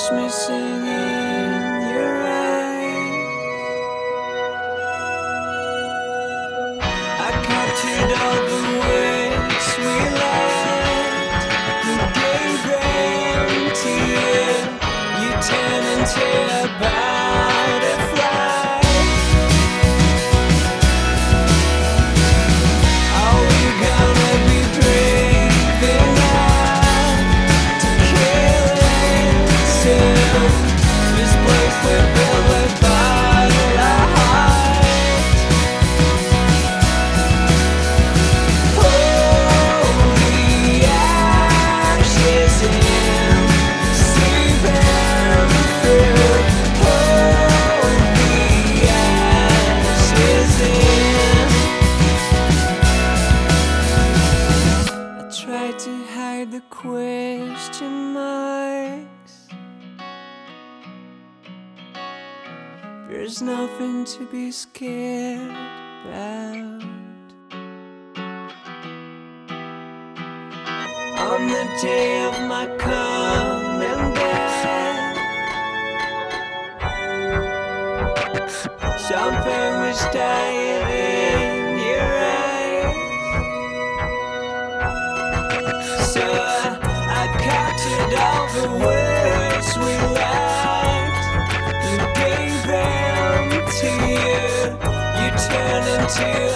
what's missing in your eyes. I captured all the words we left. You gave them to you. You turn into a butterfly. Are we gonna be brave enough to kill it soon? This place we built with bottle of heart. Hold the ashes in, see them through. Hold the ashes in. I tried to hide the question marks. There's nothing to be scared about. On the day of my coming back, something was dying in your eyes. So I captured all the words we liked. You gave them to you. You turned into